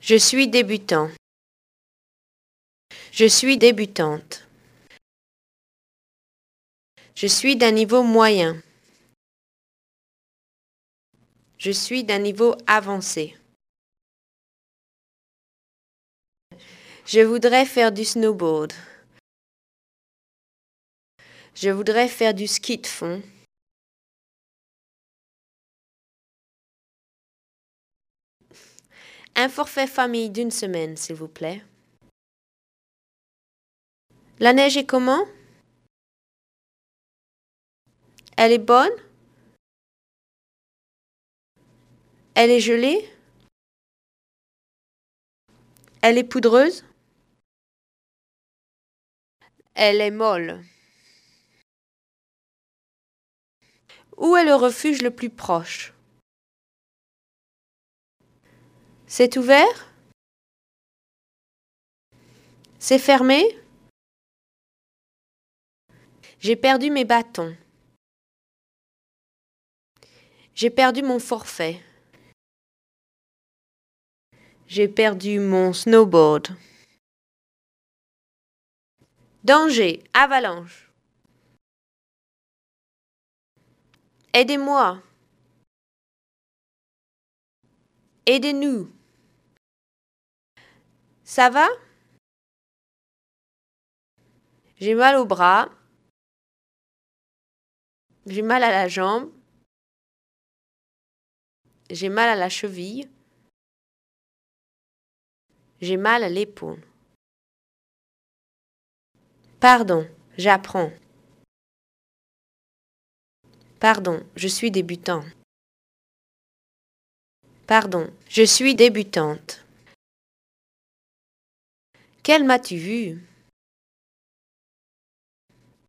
Je suis débutant. Je suis débutante. Je suis d'un niveau moyen. Je suis d'un niveau avancé. Je voudrais faire du snowboard. Je voudrais faire du ski de fond. Un forfait famille d'une semaine, s'il vous plaît. La neige est comment? Elle est bonne? Elle est gelée? Elle est poudreuse? Elle est molle. Où est le refuge le plus proche? C'est ouvert? C'est fermé? J'ai perdu mes bâtons. J'ai perdu mon forfait. J'ai perdu mon snowboard. Danger, avalanche. Aidez-moi. Aidez-nous. Ça va? J'ai mal au bras. J'ai mal à la jambe. J'ai mal à la cheville. J'ai mal à l'épaule. Pardon, j'apprends. Pardon, je suis débutant. Pardon, je suis débutante. Quel m'as-tu vu?